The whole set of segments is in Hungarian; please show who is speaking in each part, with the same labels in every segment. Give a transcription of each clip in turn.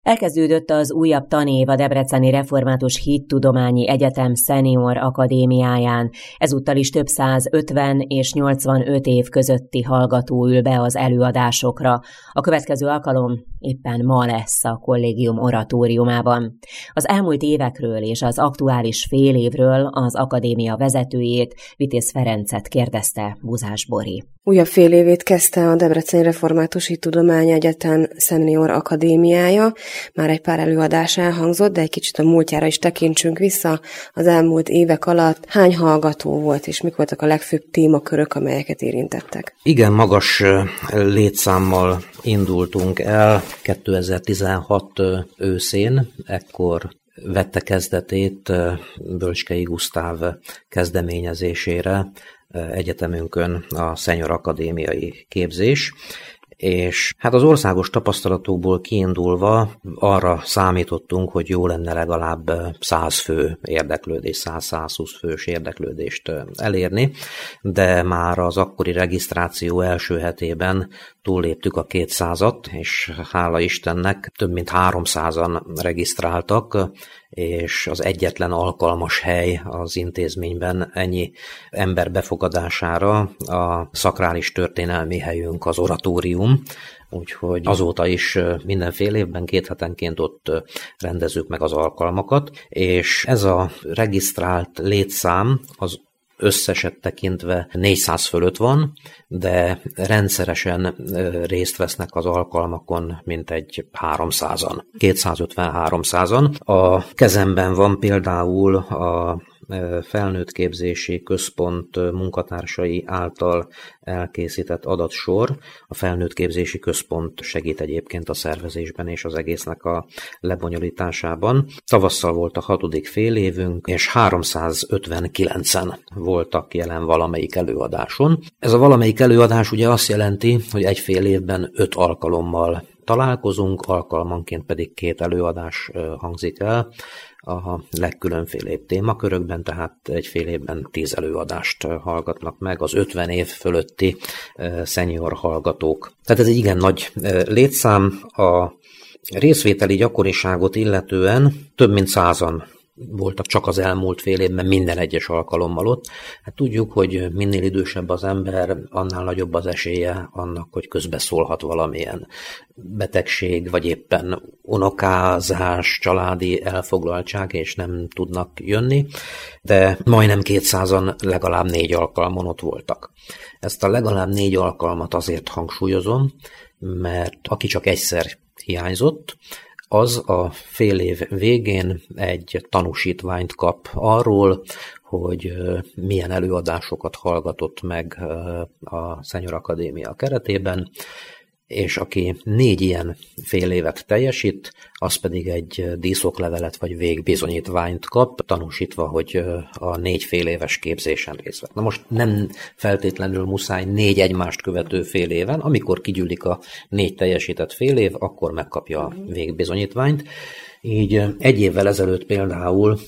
Speaker 1: Elkezdődött az újabb tanév a Debreceni Református Hittudományi Egyetem Szenior Akadémiáján. Ezúttal is több 150 és 85 év közötti hallgató ül be az előadásokra. A következő alkalom éppen ma lesz a kollégium oratóriumában. Az elmúlt évekről és az aktuális fél évről az akadémia vezetőjét, Vitéz Ferencet kérdezte Buzás Bori.
Speaker 2: Újabb fél évét kezdte a Debreceni Református Hittudományi Egyetem Szenior Akadémiája. Már egy pár előadás elhangzott, de egy kicsit a múltjára is tekintsünk vissza. Az elmúlt évek alatt hány hallgató volt, és mik voltak a legfőbb témakörök, amelyeket érintettek?
Speaker 3: Igen, magas létszámmal indultunk el 2016 őszén, ekkor vette kezdetét Bölcskei Gusztáv kezdeményezésére egyetemünkön a Szenior Akadémiai képzés, és hát az országos tapasztalatokból kiindulva arra számítottunk, hogy jó lenne legalább 100 fő érdeklődés, 100-120 fős érdeklődést elérni, de már az akkori regisztráció első hetében túlléptük a 200-at, és hála Istennek több mint 300-an regisztráltak, és az egyetlen alkalmas hely az intézményben ennyi ember befogadására a szakrális történelmi helyünk, az oratórium, úgyhogy azóta is mindenfél évben 2 hetenként ott rendezzük meg az alkalmakat, és ez a regisztrált létszám az összeset tekintve 400 fölött van, de rendszeresen részt vesznek az alkalmakon mintegy 300-an, 250-300-an. A kezemben van például a felnőttképzési központ munkatársai által elkészített adatsor. A felnőttképzési központ segít egyébként a szervezésben és az egésznek a lebonyolításában. Tavasszal volt a 6. félévünk, és 359-en voltak jelen valamelyik előadáson. Ez a valamelyik előadás ugye azt jelenti, hogy egy fél évben 5 alkalommal találkozunk, alkalmanként pedig 2 előadás hangzik el a legkülönfélébb témakörökben, tehát egy fél évben 10 előadást hallgatnak meg az 50 év fölötti szenior hallgatók. Tehát ez egy igen nagy létszám. A részvételi gyakoriságot illetően több mint 100-an voltak csak az elmúlt fél évben minden egyes alkalommal ott. Hát tudjuk, hogy minél idősebb az ember, annál nagyobb az esélye annak, hogy közbeszólhat valamilyen betegség, vagy éppen unokázás, családi elfoglaltság, és nem tudnak jönni, de majdnem 200-an legalább 4 alkalmon ott voltak. Ezt a legalább 4 alkalmat azért hangsúlyozom, mert aki csak egyszer hiányzott, az a fél év végén egy tanúsítványt kap arról, hogy milyen előadásokat hallgatott meg a Szenior Akadémia keretében, és aki 4 ilyen fél évet teljesít, az pedig egy díszoklevelet vagy végbizonyítványt kap, tanúsítva, hogy a 4 fél éves képzésen részt vett. Na most nem feltétlenül muszáj 4 egymást követő fél éven, amikor kigyűlik a 4 teljesített fél év, akkor megkapja a végbizonyítványt. Így egy évvel ezelőtt például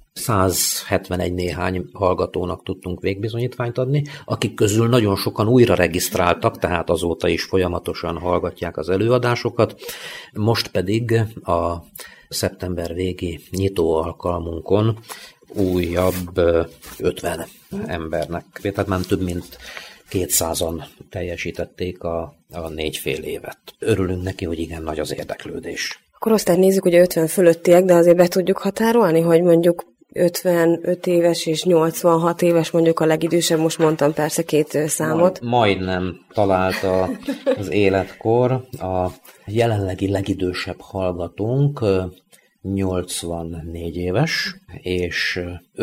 Speaker 3: 171 néhány hallgatónak tudtunk végbizonyítványt adni, akik közül nagyon sokan újra regisztráltak, tehát azóta is folyamatosan hallgatják az előadásokat. Most pedig a szeptember végi nyitó alkalmunkon újabb 50 embernek, tehát már több mint 200-an teljesítették a 4 fél évet. Örülünk neki, hogy igen nagy az érdeklődés.
Speaker 2: Akkor azt nézzük, hogy 50 fölöttiek, de azért be tudjuk határolni, hogy mondjuk 55 éves és 86 éves mondjuk a legidősebb, most mondtam persze 2 számot.
Speaker 3: Majdnem találta az életkor. A jelenlegi legidősebb hallgatónk 84 éves, és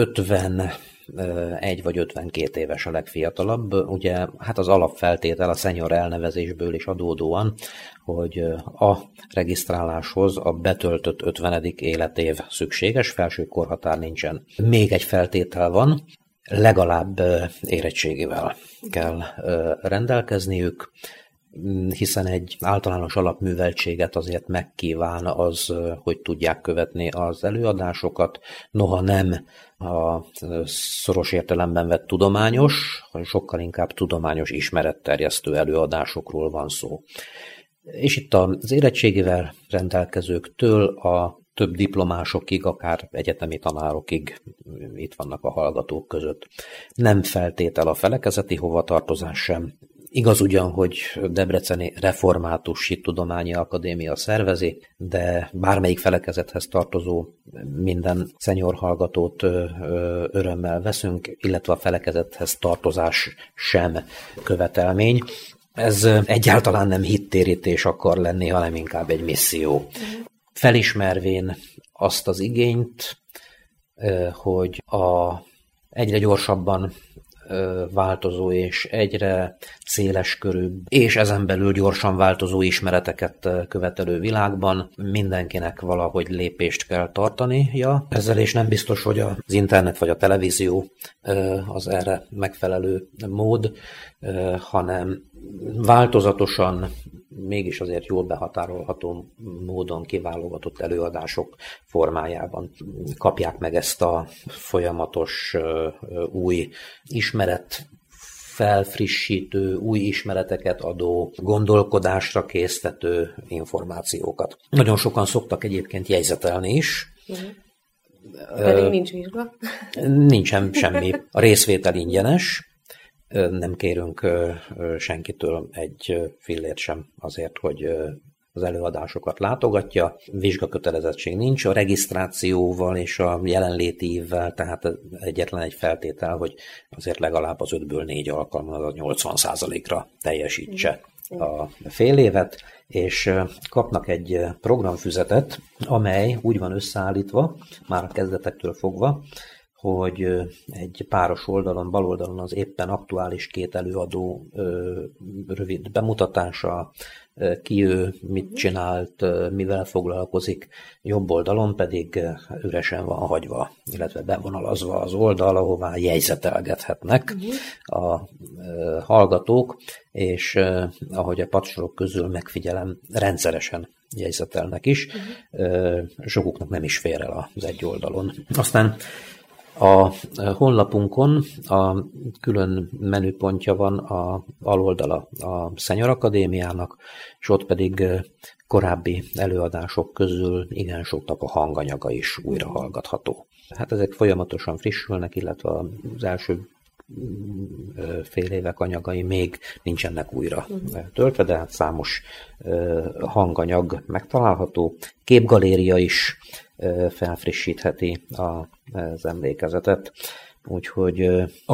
Speaker 3: 51 vagy 52 éves a legfiatalabb. Ugye hát az alapfeltétel a senior elnevezésből is adódóan, hogy a regisztráláshoz a betöltött 50. életév szükséges, felső korhatár nincsen. Még egy feltétel van, legalább érettségivel kell rendelkezniük, hiszen egy általános alapműveltséget azért megkíván az, hogy tudják követni az előadásokat, noha nem a szoros értelemben vett tudományos, sokkal inkább tudományos ismeretterjesztő előadásokról van szó. És itt az érettségivel rendelkezőktől a több diplomásokig, akár egyetemi tanárokig itt vannak a hallgatók között. Nem feltétel a felekezeti hovatartozás sem. Igaz ugyan, hogy Debreceni Református Hittudományi Akadémia szervezi, de bármelyik felekezethez tartozó minden senior hallgatót örömmel veszünk, illetve a felekezethez tartozás sem követelmény. Ez egyáltalán nem hittérítés akar lenni, hanem inkább egy misszió. Felismervén azt az igényt, hogy a egyre gyorsabban változó és egyre széleskörűbb, és ezen belül gyorsan változó ismereteket követelő világban mindenkinek valahogy lépést kell tartania. Ezzel is nem biztos, hogy az internet vagy a televízió az erre megfelelő mód, hanem változatosan, mégis azért jól behatárolható módon kiválogatott előadások formájában kapják meg ezt a folyamatos új ismeret felfrissítő, új ismereteket adó, gondolkodásra késztető információkat. Nagyon sokan szoktak egyébként jegyzetelni is.
Speaker 2: Pedig nincs vizsga.
Speaker 3: Nincsen semmi. A részvétel ingyenes. Nem kérünk senkitől egy fillért sem azért, hogy az előadásokat látogatja. Vizsgakötelezettség nincs, a regisztrációval és a jelenléti évvel, tehát egyetlen egy feltétel, hogy azért legalább az 5-ből 4 alkalommal az 80%-ra teljesítse a fél évet, és kapnak egy programfüzetet, amely úgy van összeállítva, már a kezdetektől fogva, hogy egy páros oldalon, bal oldalon az éppen aktuális két előadó rövid bemutatása, ki ő, mit csinált, mivel foglalkozik, jobb oldalon pedig üresen van hagyva, illetve bevonalazva az oldal, ahová jegyzetelgethetnek a hallgatók, és ahogy a padsorok közül megfigyelem, rendszeresen jegyzetelnek is, sokuknak nem is fér el az egy oldalon. Aztán a honlapunkon a külön menüpontja van a aloldala a Senior Akadémiának, és ott pedig korábbi előadások közül igen soknak a hanganyaga is újra hallgatható. Hát ezek folyamatosan frissülnek, illetve az első fél évek anyagai még nincsenek újra töltve, de hát számos hanganyag megtalálható. Képgaléria is felfrissítheti az emlékezetet, úgyhogy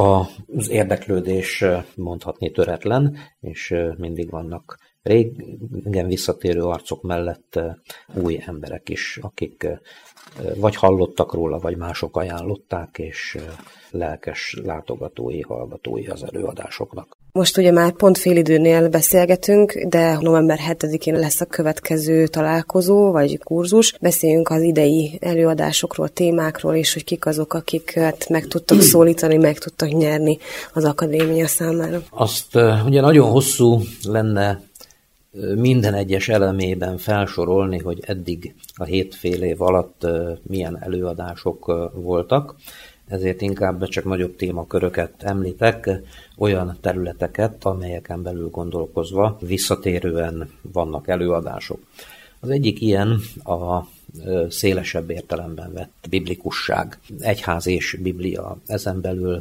Speaker 3: az érdeklődés mondhatni töretlen, és mindig vannak régen visszatérő arcok mellett új emberek is, akik vagy hallottak róla, vagy mások ajánlották, és lelkes látogatói, hallgatói az előadásoknak.
Speaker 2: Most ugye már pont félidőnél beszélgetünk, de november 7-én lesz a következő találkozó, vagy kurzus. Beszéljünk az idei előadásokról, témákról, és hogy kik azok, akiket meg tudtak szólítani, meg tudtak nyerni az akadémia számára.
Speaker 3: Azt ugye nagyon hosszú lenne minden egyes elemében felsorolni, hogy eddig a 7 fél év alatt milyen előadások voltak, ezért inkább csak nagyobb témaköröket említek, olyan területeket, amelyeken belül gondolkozva visszatérően vannak előadások. Az egyik ilyen a szélesebb értelemben vett biblikusság, egyház és biblia, ezen belül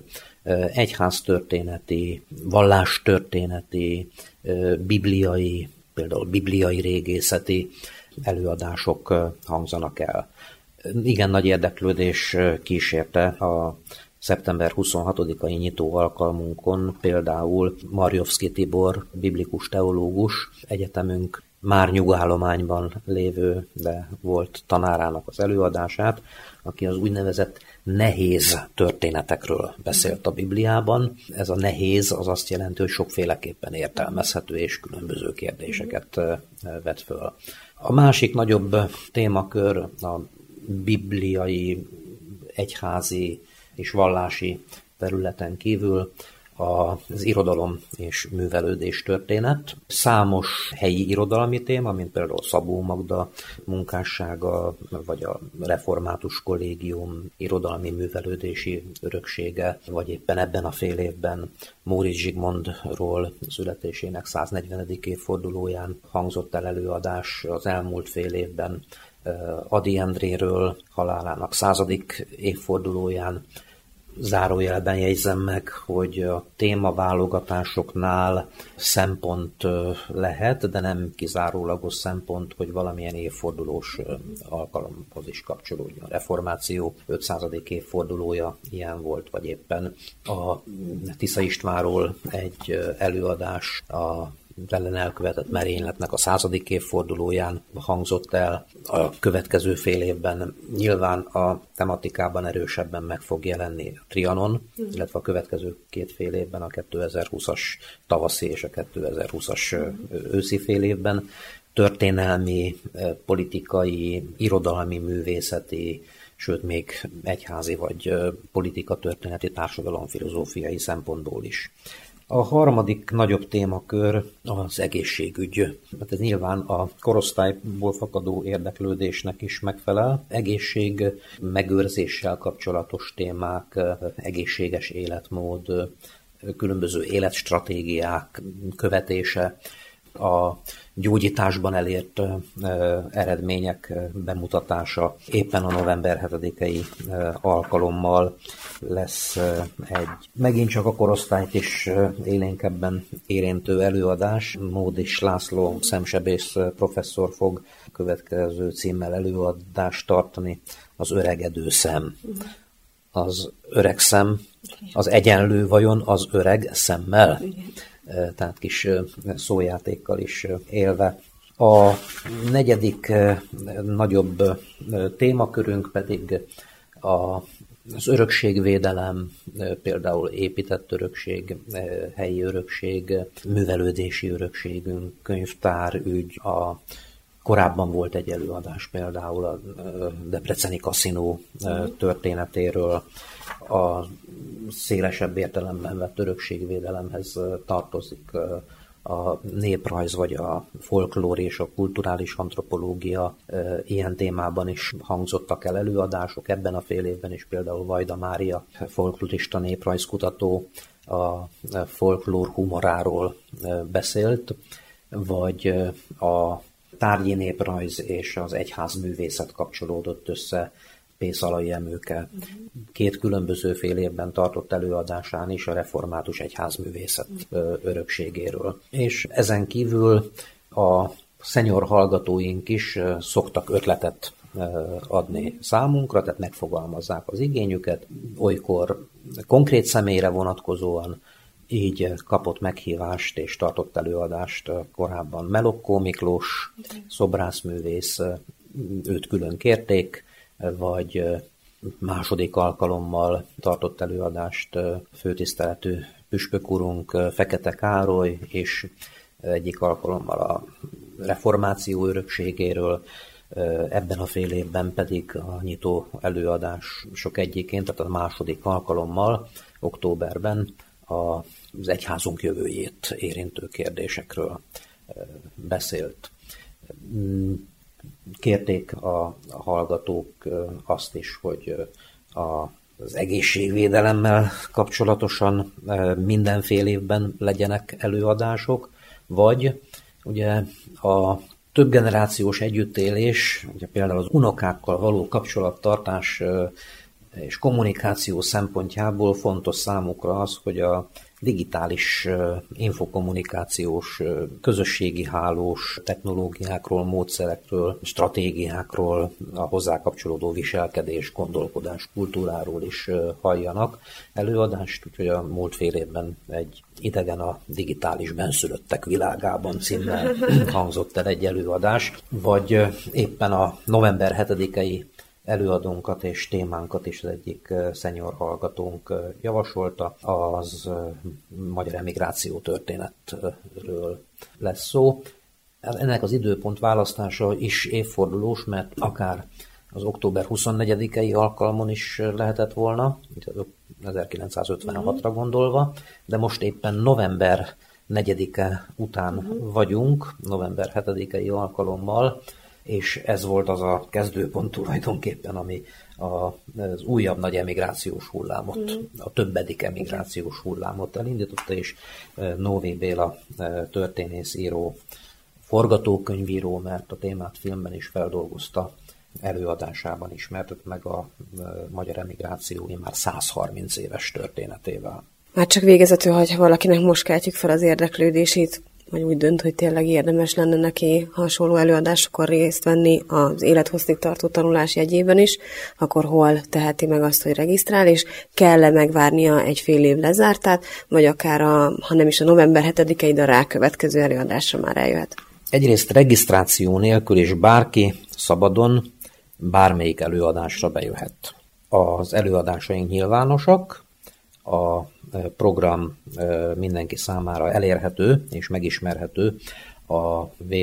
Speaker 3: egyháztörténeti, vallástörténeti, bibliai, például bibliai régészeti előadások hangzanak el. Igen nagy érdeklődés kísérte a szeptember 26-ai nyitó alkalmunkon például Marjovszky Tibor, biblikus teológus, egyetemünk már nyugállományban lévő, de volt tanárának az előadását, aki az úgynevezett nehéz történetekről beszélt a Bibliában. Ez a nehéz az azt jelenti, hogy sokféleképpen értelmezhető és különböző kérdéseket vet föl. A másik nagyobb témakör a bibliai, egyházi és vallási területen kívül az irodalom és művelődés történet. Számos helyi irodalmi téma, mint például Szabó Magda munkássága, vagy a Református Kollégium irodalmi művelődési öröksége, vagy éppen ebben a fél évben Móricz Zsigmondról születésének 140. évfordulóján hangzott el előadás, az elmúlt fél évben Ady Endréről halálának 100. évfordulóján. Zárójelben jegyzem meg, hogy a témaválogatásoknál szempont lehet, de nem kizárólagos szempont, hogy valamilyen évfordulós alkalomhoz is kapcsolódjon. A reformáció 500. évfordulója ilyen volt, vagy éppen a Tisza Istvánról egy előadás a ellen elkövetett merényletnek a 100. évfordulóján hangzott el. A következő fél évben nyilván a tematikában erősebben meg fog jelenni a Trianon, illetve a következő két fél évben, a 2020-as tavaszi és a 2020-as őszi fél évben történelmi, politikai, irodalmi, művészeti, sőt még egyházi vagy politikatörténeti, társadalomfilozófiai szempontból is. A harmadik nagyobb témakör az egészségügy. Hát ez nyilván a korosztályból fakadó érdeklődésnek is megfelel. Egészség megőrzéssel kapcsolatos témák, egészséges életmód, különböző életstratégiák követése, a gyógyításban elért eredmények bemutatása. Éppen a november 7-i alkalommal lesz egy megint csak a korosztályt is élénkebben érintő előadás. Módis László szemsebész professzor fog következő címmel előadást tartani, az öregedő szem. Az öreg szem, az egyenlő vajon az öreg szemmel? Tehát kis szójátékkal is élve. A negyedik nagyobb témakörünk pedig az örökségvédelem, például épített örökség, helyi örökség, művelődési örökségünk, könyvtárügy. Korábban volt egy előadás például a debreceni kaszinó történetéről, a szélesebb értelemben vett örökségvédelemhez tartozik a néprajz, vagy a folklór és a kulturális antropológia. Ilyen témában is hangzottak el előadások. Ebben a fél évben is például Vajda Mária, folklorista néprajzkutató, a folklór humoráról beszélt, vagy a tárgyi néprajz és az egyházművészet kapcsolódott össze Pészalai Emőke. Két különböző fél évben tartott előadásán is a református egyházművészet örökségéről. És ezen kívül a senior hallgatóink is szoktak ötletet adni számunkra, tehát megfogalmazzák az igényüket, olykor konkrét személyre vonatkozóan, így kapott meghívást és tartott előadást korábban Melokkó Miklós, szobrászművész, őt külön kérték, vagy második alkalommal tartott előadást főtiszteletű püspök úrunk Fekete Károly, és egyik alkalommal a reformáció örökségéről, ebben a fél évben pedig a nyitó előadások egyiként, tehát a második alkalommal októberben az egyházunk jövőjét érintő kérdésekről beszélt. Kérték a hallgatók azt is, hogy az egészségvédelemmel kapcsolatosan minden fél évben legyenek előadások, vagy ugye a többgenerációs együttélés, ugye például az unokákkal való kapcsolattartás és kommunikáció szempontjából fontos számukra az, hogy a digitális infokommunikációs, közösségi hálós technológiákról, módszerekről, stratégiákról, a hozzá kapcsolódó viselkedés, gondolkodás, kultúráról is halljanak előadást, úgyhogy a múlt fél évben egy Idegen a digitális benszülöttek világában címmel hangzott el egy előadás, vagy éppen a november 7-i előadónkat és témánkat is az egyik senior hallgatónk javasolta, az magyar emigráció történetről lesz szó. Ennek az időpont választása is évfordulós, mert akár az október 24-i alkalmon is lehetett volna, 1956-ra gondolva, de most éppen november 4-e után vagyunk, november 7-i alkalommal, és ez volt az a kezdőpont tulajdonképpen, ami az újabb nagy emigrációs hullámot, a többedik emigrációs hullámot elindította, és Nóvé Béla történészíró, forgatókönyvíró, mert a témát filmben is feldolgozta, előadásában ismertett meg a magyar emigráció már 130 éves történetével.
Speaker 2: Már csak végezetül, hogyha valakinek most keltjük fel az érdeklődését, vagy úgy dönt, hogy tényleg érdemes lenne neki hasonló előadásokon részt venni az élethosszig tartó tanulás jegyében is, akkor hol teheti meg azt, hogy regisztrál, és kell-e megvárnia egy fél év lezártát, vagy akár ha nem is a november 7-i, de a rákövetkező előadásra már eljöhet?
Speaker 3: Egyrészt regisztráció nélkül is bárki szabadon bármelyik előadásra bejöhet. Az előadásaink nyilvánosak, a program mindenki számára elérhető és megismerhető a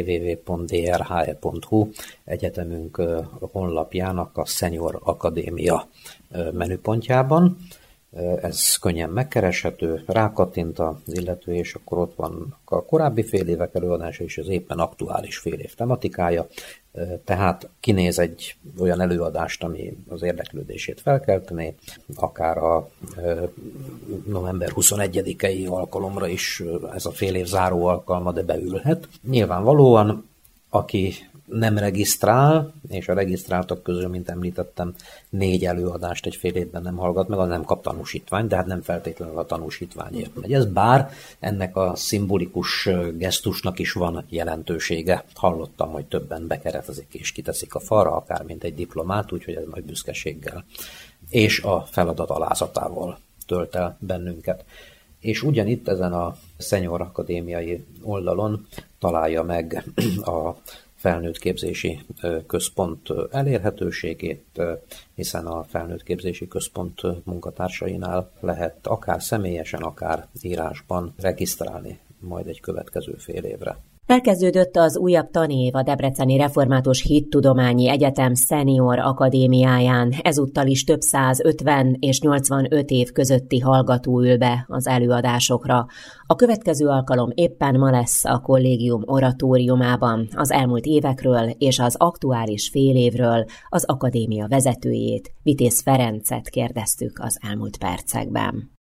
Speaker 3: www.drhe.hu egyetemünk honlapjának a Senior Akadémia menüpontjában. Ez könnyen megkereshető, rákattint az illető, és akkor ott van a korábbi fél évek előadása és az éppen aktuális fél év tematikája. Tehát kinéz egy olyan előadást, ami az érdeklődését felkeltené, akár a november 21-i alkalomra is ez a fél év záró alkalma, de beülhet. Nyilvánvalóan, aki nem regisztrál, és a regisztráltak közül, mint említettem, 4 előadást egy fél évben nem hallgat meg, az nem kap tanúsítványt, de hát nem feltétlenül a tanúsítványért megy. Ez bár ennek a szimbolikus gesztusnak is van jelentősége. Hallottam, hogy többen bekeretezik és kiteszik a falra, akár mint egy diplomát, úgyhogy ez nagy büszkeséggel és a feladat alázatával tölt el bennünket. És ugyanitt ezen a Senior Akadémiai oldalon találja meg a felnőtt képzési központ elérhetőségét, hiszen a felnőtt képzési központ munkatársainál lehet akár személyesen, akár írásban regisztrálni majd egy következő fél évre.
Speaker 1: Elkezdődött az újabb tanév a Debreceni Református Hittudományi Egyetem Senior Akadémiáján. Ezúttal is több 150 és 85 év közötti hallgató ül be az előadásokra. A következő alkalom éppen ma lesz a kollégium oratóriumában. Az elmúlt évekről és az aktuális fél évről az akadémia vezetőjét, Vitéz Ferencet kérdeztük az elmúlt percekben.